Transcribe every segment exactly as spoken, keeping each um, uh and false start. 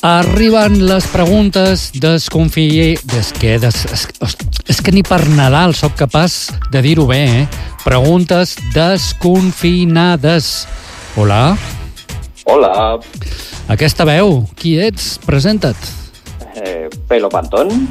Arriben les preguntes desconfier... Des que, des, és, és que ni per Nadal sóc capaç de dir-ho bé, eh? Preguntes desconfinades. Hola? Hola. Aquesta veu, qui ets? Presenta't. Eh, Pelo Pantón.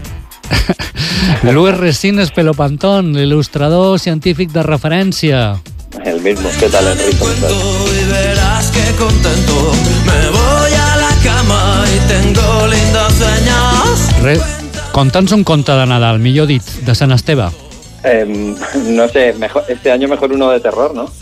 Luis Resines Pelo Pantón, l'il·lustrador científic de referència. El mismo. ¿Qué tal, Enrico? Y verás que contento me voy a la cama y tengo lindas señas. Re... Conta'ns un conte de Nadal, millor dit, de Sant Esteve. Eh, no sé, mejor, este año mejor uno de terror, ¿no?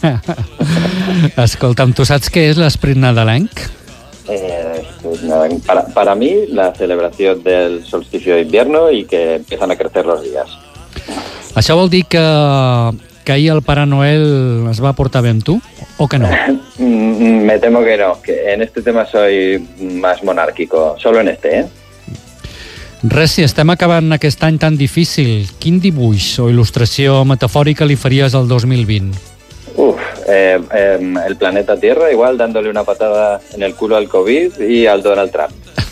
Escolta'm, tu saps què és l'esprit nadalenc? Eh, pues nada, para, para mí, la celebración del solsticio de invierno y que empiezan a crecer los días. Això vol dir que, que ahir el Pare Noel es va portar bé amb tu, o que no? Me temo que no, que en este tema soy más monárquico, solo en este, ¿eh? Res, si estem acabant aquest any tan difícil, quin dibuix o il·lustració metafòrica li faries al dos mil vint? Uf, eh, eh, el planeta Tierra igual dándole una patada en el culo al COVID y al Donald Trump.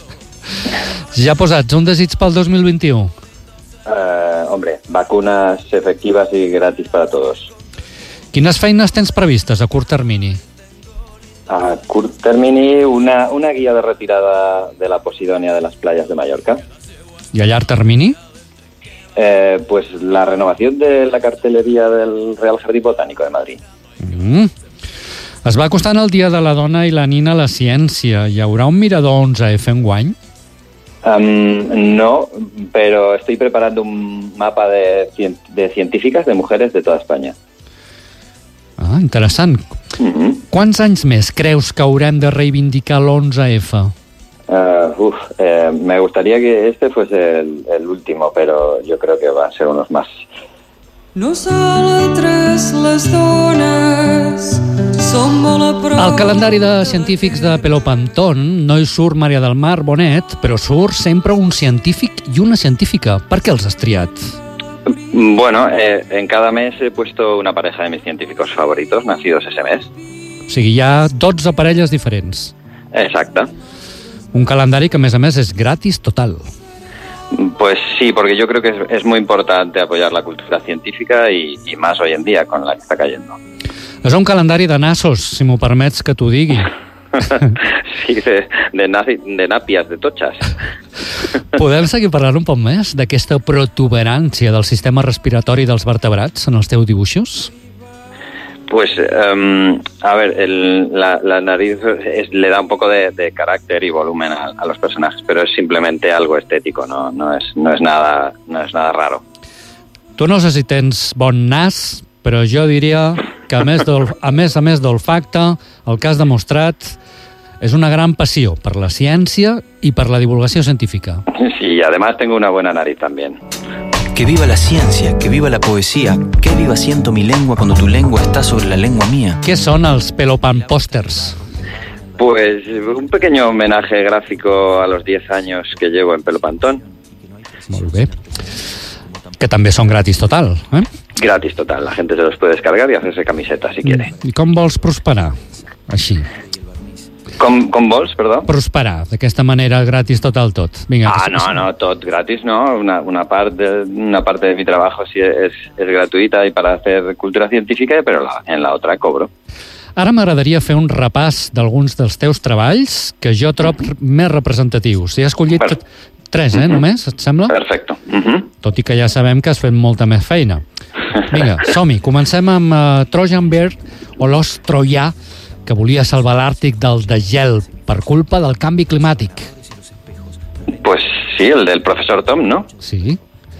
Ja posats, un desig pel dos mil vint-i-u? Uh, hombre, vacunas efectivas y gratis para todos. Quines feines tens previstes a curt termini? A curt termini, una, una guía de retirada de la Posidonia de las playas de Mallorca. I a llarg termini? Eh, pues la renovación de la cartelería del Real Jardín Botánico de Madrid. Mm. Es va acostant el Dia de la Dona i la Nina a la ciència. Hi haurà un mirador onze efa enguany? Um, no, pero estoy preparando un mapa de, de científicas, de mujeres de toda España. Ah, interessant. Uh-huh. Quants anys més creus que haurem de reivindicar l'onze efa? Uh, uf, eh, me gustaría que este fuese el, el último, pero yo creo que van a ser unos más. No són tres les dones, som molt a prop. Al calendari de científics de Pelo Pantón no hi surt Maria del Mar Bonet, però surt sempre un científic i una científica. Per què els has triat? Bueno, eh, en cada mes he puesto una pareja de mis científicos favoritos, nacidos ese mes. O sigui, hi ha dotze parelles diferents. Exacte. Un calendari que, a més a més, és gratis total. Pues sí, porque yo creo que es, es muy importante apoyar la cultura científica y, y más hoy en día con la que está cayendo. És un calendari de nassos, si m'ho permets que t'ho digui. Sí, de, de, nazi, de nàpies, de totxes. Podem seguir parlant un poc més d'aquesta protuberància del sistema respiratori dels vertebrats en els teus dibuixos? Pues, um, a ver, el, la, la nariz es, le da un poco de, de carácter y volumen a, a los personajes, pero es simplemente algo estético, no, no, es, no, es nada, no es nada raro. Tu no sé si tens bon nas, però jo diria que a més, a més a més d'olfacte, el que has demostrat és una gran passió per la ciència i per la divulgació científica. Sí, además tengo una buena nariz también. Que viva la ciencia, que viva la poesía, que viva siento mi lengua cuando tu lengua está sobre la lengua mía. Què són els Pelopan Posters? Pues un pequeño homenaje gráfico a los diez años que llevo en Pelo Pantón. Molt bé. Que també són gratis total, eh? Gratis total, la gente se los puede descargar y hacerse camisetas si quiere. I com vols prosperar? Així. Com, com vols, perdó? Prosperar, d'aquesta manera, gratis total tot. Vinga, Ah, que... no, no, tot gratis, no. Una, una, parte, una parte de mi trabajo sí es, es gratuita y para hacer cultura científica, pero la, en la otra cobro. Ara m'agradaria fer un repàs d'alguns dels teus treballs que jo trob més representatius. He escollit Per... tres, eh, només, et sembla? Perfecto. Uh-huh. Tot i que ja sabem que has fet molta més feina. Vinga, som-hi. Comencem amb uh, Trojan Bear, o l'os troià, que volia salvar l'Àrtic del degel per culpa del canvi climàtic. Pues sí, el del profesor Tom, ¿no? Sí.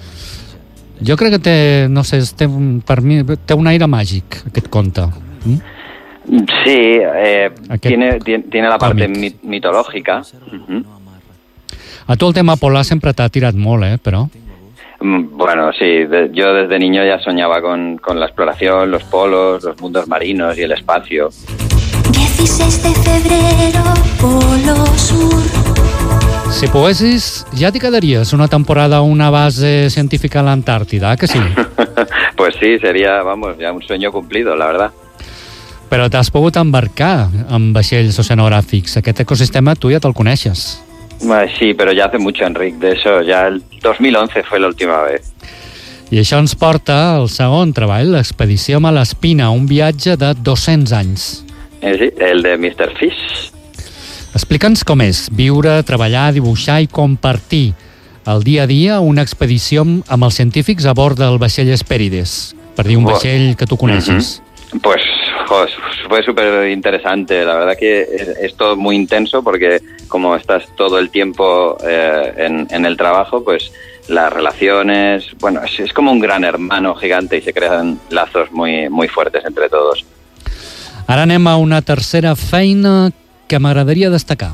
Jo crec que té, no sé, té, per mi, té un aire màgic, aquest conte. Mm? Sí, eh, Aquest tiene, tiene, tiene la parte còmic. mit, mitológica. Uh-huh. A tu el tema polar sempre t'ha tirat molt, eh, però... Bueno, sí, de, yo desde niño ya soñaba con, con la exploración, los polos, los mundos marinos y el espacio. dieciséis de febrero, Polo Sur. Si poguessis, ja t'hi quedaries una temporada a una base científica a l'Antàrtida, que sí? Pues sí, sería, vamos, ya un sueño cumplido, la verdad. Però t'has pogut embarcar amb vaixells oceanogràfics. Aquest ecosistema tu ja te'l coneixes. Sí, pero ya hace mucho, Enric. De eso, ya el dos mil once fue la última vez. I això ens porta al segon treball, l'expedició Malespina, un viatge de dos-cents anys. Eh, sí, el de mister Fish. Explica'ns com és viure, treballar, dibuixar i compartir el dia a dia una expedició amb els científics a bord del vaixell Hespérides, per dir un vaixell que tu coneixes. Uh-huh. Pues jo, fue súper interesante. La verdad que es, es todo muy intenso porque como estás todo el tiempo eh, en, en el trabajo, pues las relaciones, bueno, es, es como un gran hermano gigante y se crean lazos muy, muy fuertes entre todos. Ara anem a una tercera feina que m'agradaria destacar.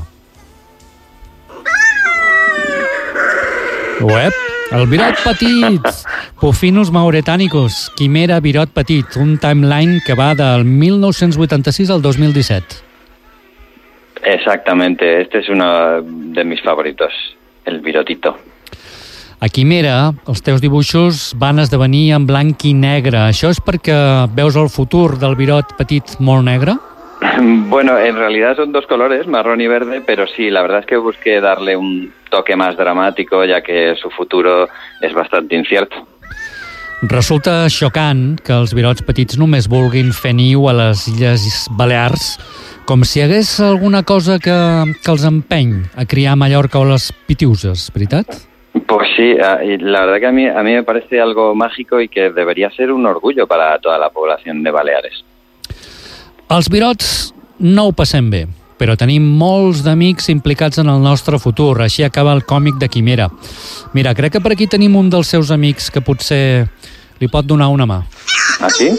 Uep, el Virot Petit, Pufinus Mauretanicus, Quimera Virot Petit, un timeline que va del mil nou-cents vuitanta-sis al dos mil disset. Exactamente, este es uno de mis favoritos, el Virotito. A Quimera, els teus dibuixos van esdevenir en blanc i negre. Això és perquè veus el futur del Virot Petit molt negre? Bueno, en realidad son dos colores, marrón y verde, pero sí, la verdad es que busqué darle un toque más dramático, ya que su futuro es bastante incierto. Resulta xocant que els virots petits només vulguin fer niu a les Illes Balears, com si hi hagués alguna cosa que, que els empeny a criar a Mallorca o les Pitiuses, veritat? Pues sí, la verdad que a mí, a mí me parece algo mágico y que debería ser un orgullo para toda la población de Baleares. Els virots no ho passem bé, però tenim molts d'amics implicats en el nostre futur. Així acaba el còmic de Quimera. Mira, crec que per aquí tenim un dels seus amics que potser li pot donar una mà. Ah, sí?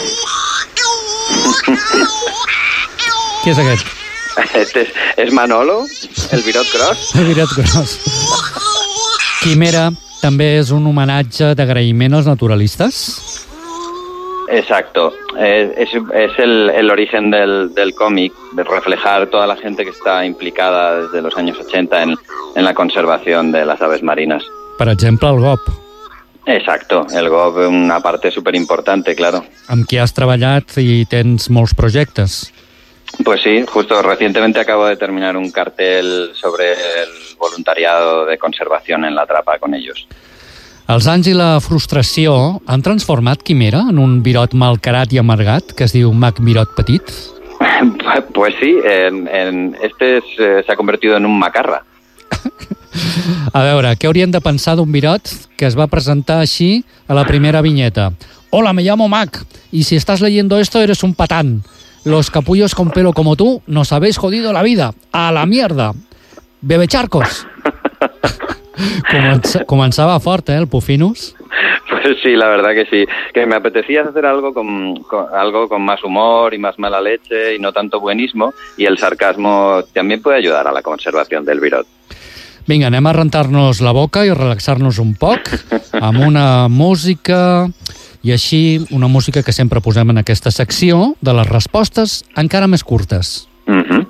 Qui és aquest? Este es, es Manolo, el Virot Gros. El Virot Gros. Quimera també és un homenatge d'agraïment als naturalistes? Exacto, es, es, es el, el origen del, del cómic, de reflejar toda la gente que está implicada desde los años ochenta en, en la conservación de las aves marinas. Per exemple, el G O P. Exacto, el G O P, una parte súper importante, claro. Amb qui has treballat i tens molts projectes. Pues sí, justo recientemente acabo de terminar un cartel sobre el voluntariado de conservación en la Trapa con ellos. Els anys i la frustració han transformat Quimera en un virot malcarat i amargat que es diu Mac Virot Petit? Pues sí, en, en este es, eh, se ha convertido en un macarra. A veure, què haurien de pensar d'un virot que es va presentar així a la primera viñeta? Hola, me llamo Mac, y si estás leyendo esto eres un patán. Los capullos con pelo como tú nos habéis jodido la vida. A la mierda. Bebe charcos. Comença, començava fort, eh, el Pufinus? Pues sí, la verdad que sí. Que me apetecía hacer algo con, con, algo con más humor y más mala leche y no tanto buenismo, y el sarcasmo también puede ayudar a la conservación del virot. Vinga, anem a rentar-nos la boca i relaxar-nos un poc amb una música, i així una música que sempre posem en aquesta secció de les respostes encara més curtes. Uh-huh.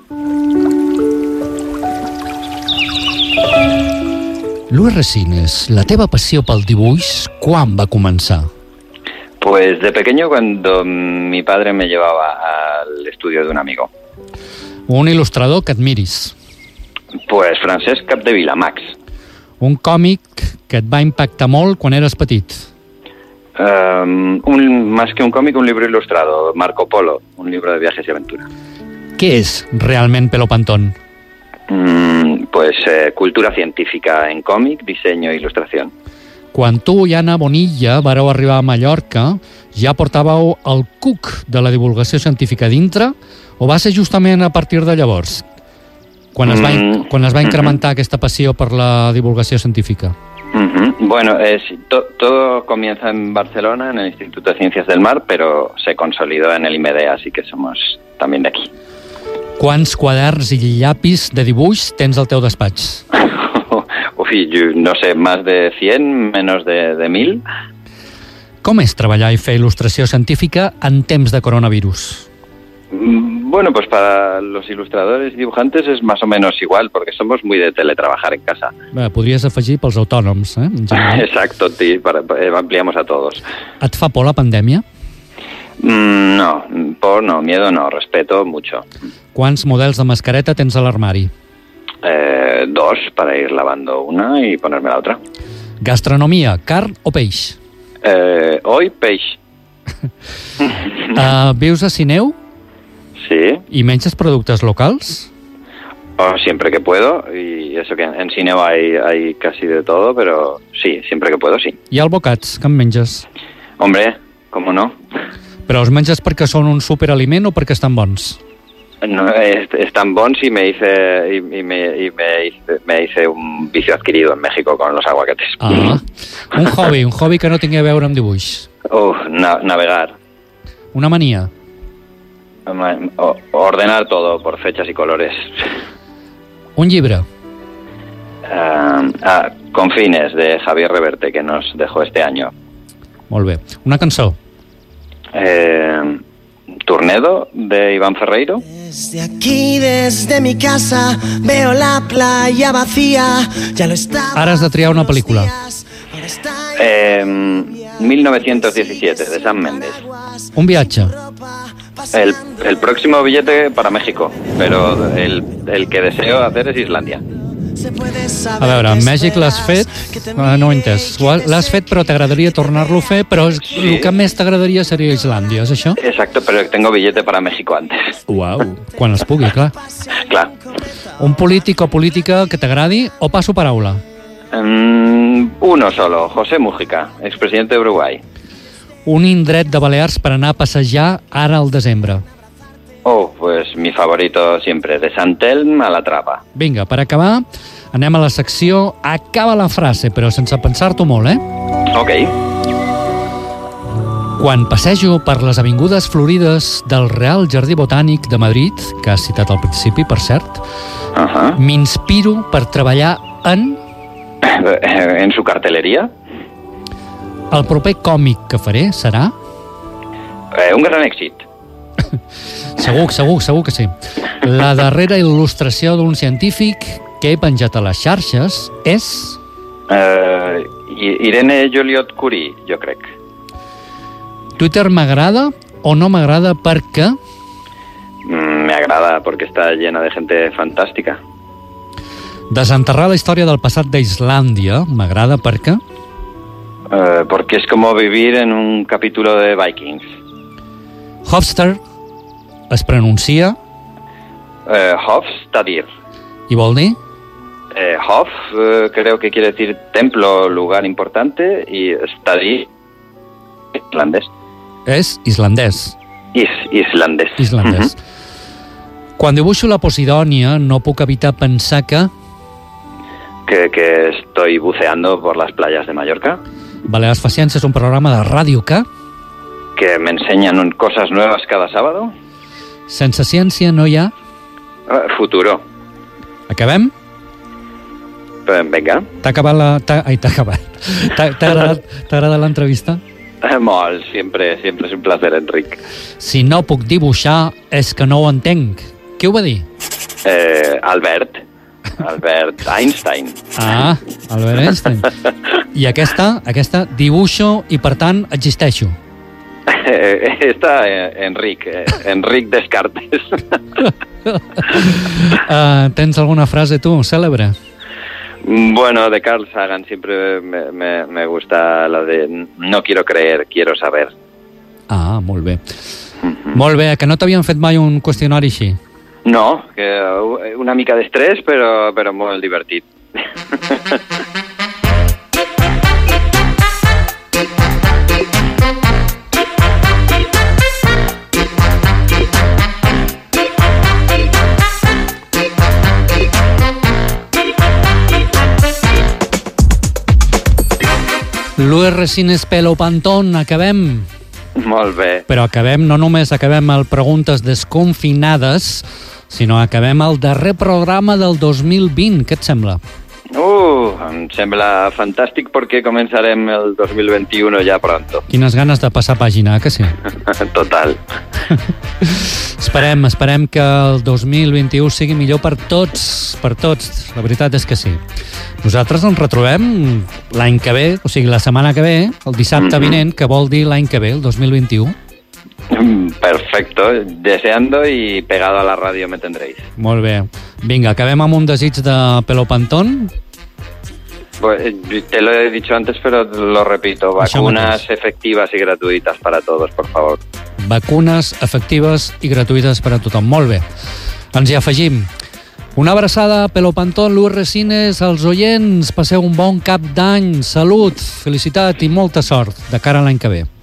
Luis Resines, la teva passió pel dibuix, quan va començar? Pues de pequeño, cuando mi padre me llevaba al estudio de un amigo. Un il·lustrador que admiris? Pues Francesc Capdevila, Max. Un còmic que et va impactar molt quan eres petit? Um, un, más que un cómic, un libro ilustrado, Marco Polo, un libro de viajes y aventura. Què és realment Pelopantón? Mm, pues eh, cultura científica en còmic, disseny i il·lustració. Quan tu i Anna Bonilla vareu arribar a Mallorca, ja portàveu el cuc de la divulgació científica dintre, o va ser justament a partir de llavors, quan es va, Mm, quan es va incrementar mm-hmm. aquesta passió per la divulgació científica? Mm-hmm. Bueno, es, to, todo comienza en Barcelona, en el Instituto de Ciencias del Mar, pero se consolidó en el I M D, así que somos también de aquí. Quants quaderns i llapis de dibuix tens al teu despatx? Ui, yo no sé, más de cien, menos de, de mil. Com és treballar i fer il·lustració científica en temps de coronavirus? Bueno, pues para los ilustradores y dibujantes es más o menos igual, porque somos muy de teletrabajar en casa. Bé, podries afegir pels autònoms, eh? En general. Exacto, sí, para, para, ampliamos a todos. Et fa por la pandèmia? Mm, no, por no, miedo no, respeto mucho. Quants models de mascareta tens a l'armari? Eh, Eh, dos, para ir lavando una y ponerme la otra. Gastronomia, carn o peix? Eh, hoy, peix. uh, vius a Sineu Sí. i menges productes locals? O siempre que puedo, y eso que en Sineu hay, hay casi de todo, pero sí, siempre que puedo, sí. I albocats, que en menges? Hombre, ¿cómo no? Però els menges perquè són un superaliment o perquè estan bons? No, es, están bons y me hice y, y me, y me, hice, me hice un vicio adquirido en México con los aguacates. Ah, un hobby, un hobby que no tingui a veure amb dibuix. Uh, na, navegar. Una mania. O, ordenar todo por fechas y colores. Un llibre. Uh, ah, Confines, de Javier Reverte, que nos dejó este año. Molt bé. Una cançó. Eh, Tornado, de Iván Ferreiro. Desde aquí, desde mi casa, veo la playa vacía. Ya lo está. Ara has de triar una pel·lícula. Eh, mil novecientos diecisiete, de Sam Mendes. Un viatge. El, el próximo billete para México, pero el, el que deseo hacer es Islandia. A veure, Mèxic l'has fet? Uh, no ho he entès. L'has fet però t'agradaria tornar-lo a fer, però sí. El que més t'agradaria seria Islàndia, és això? Exacto, pero tengo billete para México antes. Uau, quan es pugui, clar. Clar. Un polític o política que t'agradi o passo paraula? Um, uno solo, José Mújica, expresidente de Uruguay. Un indret de Balears per anar a passejar ara al desembre. Oh, pues mi favorito siempre, de Sant Elm a la Trapa. Vinga, per acabar, anem a la secció Acaba la frase, però sense pensar-t'ho molt, eh? Ok. Quan passejo per les avingudes florides del Real Jardí Botànic de Madrid, que has citat al principi, per cert, uh-huh. m'inspiro per treballar en... En su cartelería. El proper còmic que faré serà... Eh, un gran èxit. Segur, segur, segur que sí. La darrera il·lustració d'un científic que he penjat a les xarxes és... Uh, Irene Joliot-Curie, jo crec. Twitter m'agrada o no m'agrada perquè... Mm, me agrada porque está llena de gente fantástica. Desenterrar la història del passat d'Islàndia m'agrada perquè... Uh, porque es como vivir en un capítulo de Vikings. Hofstad es pronuncia... Uh, Hofstadir. I vol dir? Eh, Hof uh, creo que quiere decir templo, lugar importante, y Stadir, islandés. És islandès. Is, islandés. Islandès. Uh-huh. Quan dibuixo la Posidònia no puc evitar pensar que... que... Que estoy buceando por las playas de Mallorca. Balears fa Ciència és un programa de ràdio que... Que me enseñan cosas nuevas cada sábado. Sense ciència no hi ha... Uh, futuro. Acabem? Uh, venga. T'ha acabat la... T'ha... Ai, t'ha acabat. T'ha agradat, agradat l'entrevista? Uh, molt, sempre, sempre és un placer, Enric. Si no puc dibuixar és que no ho entenc. Qui ho va dir? Eh, Albert. Albert Einstein. Ah, Albert Einstein. I aquesta, aquesta dibuixo i, per tant, existeixo. Eh, esta, eh, Enric. Eh, Enric Descartes. uh, tens alguna frase, tu, cèlebre? Bueno, de Carl Sagan siempre me, me, me gusta la de no quiero creer, quiero saber. Ah, molt bé. Mm-hmm. Molt bé, que no t'havien fet mai un qüestionari així? No, que una mica d'estrès, però, però molt divertit. L'U R Cines Pelo Pantón, acabem. Molt bé. Però acabem, no només acabem el Preguntes Desconfinades, sinó acabem el darrer programa del dos mil vint. Què et sembla? Uh, em sembla fantàstic perquè començarem el dos mil vint-i-u ja pronto. Quines ganes de passar pàgina, que sí? Total. Esperem, esperem que el dos mil vint-i-u sigui millor per tots, per tots. La veritat és que sí. Nosaltres ens retrobem l'any que ve, o sigui, la setmana que ve, el dissabte mm-hmm. vinent, que vol dir l'any que ve, el dos mil vint-i-u. Perfecto, deseando y pegado a la radio me tendréis. Molt bé. Vinga, acabem amb un desig de Pelopantón. Pues, te lo he dicho antes, pero lo repito. Vacunas efectivas y gratuitas para todos, por favor. Vacunes efectives i gratuïtes per a tothom. Molt bé. Ens hi afegim. Una abraçada, Pelopantón, Luis Resines, als oients. Passeu un bon cap d'any. Salut, felicitat i molta sort de cara a l'any que ve.